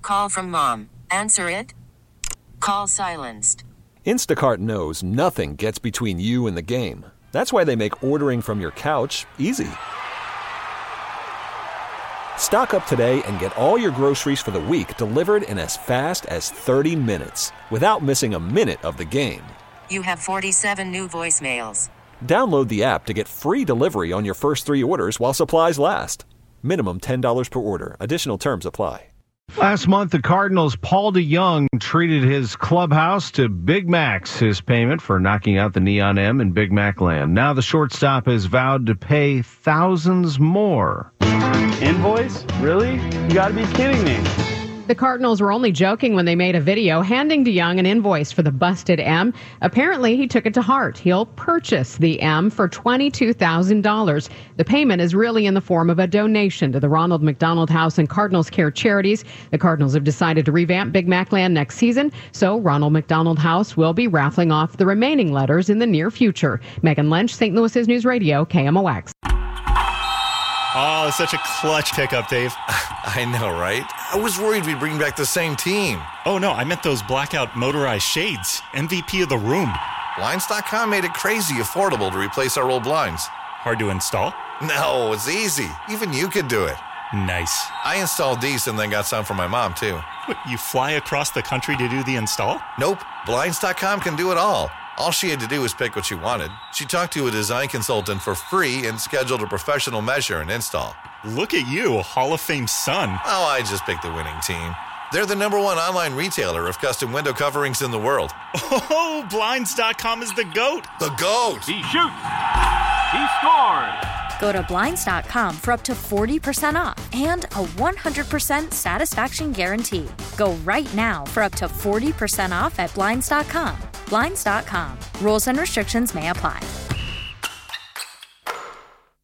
call from mom. Answer it. Call silenced. Instacart knows nothing gets between you and the game. That's why they make ordering from your couch easy. Stock up today and get all your groceries for the week delivered in as fast as 30 minutes without missing a minute of the game. You have 47 new voicemails. Download the app to get free delivery on your first 3 orders while supplies last. Minimum $10 per order. Additional terms apply. Last month, the Cardinals' Paul DeJong treated his clubhouse to Big Macs, his payment for knocking out the Neon M in Big Mac land. Now the shortstop has vowed to pay thousands more. Invoice? Really? You gotta be kidding me. The Cardinals were only joking when they made a video handing DeJong an invoice for the busted M. Apparently, he took it to heart. He'll purchase the M for $22,000. The payment is really in the form of a donation to the Ronald McDonald House and Cardinals Care charities. The Cardinals have decided to revamp Big Mac Land next season, so Ronald McDonald House will be raffling off the remaining letters in the near future. Megan Lynch, St. Louis's News Radio, KMOX. Oh, it's such a clutch pickup, Dave. I know, right? I was worried we'd bring back the same team. Oh, no, I meant those blackout motorized shades. MVP of the room. Blinds.com made it crazy affordable to replace our old blinds. Hard to install? No, it's easy. Even you could do it. Nice. I installed these and then got some for my mom, too. What, you fly across the country to do the install? Nope. Blinds.com can do it all. All she had to do was pick what she wanted. She talked to a design consultant for free and scheduled a professional measure and install. Look at you, Hall of Fame son. Oh, I just picked the winning team. They're the #1 online retailer of custom window coverings in the world. Oh, Blinds.com is the GOAT. The GOAT! He shoots. He scored. Go to Blinds.com for up to 40% off and a 100% satisfaction guarantee. Go right now for up to 40% off at Blinds.com. Blinds.com. Rules and restrictions may apply.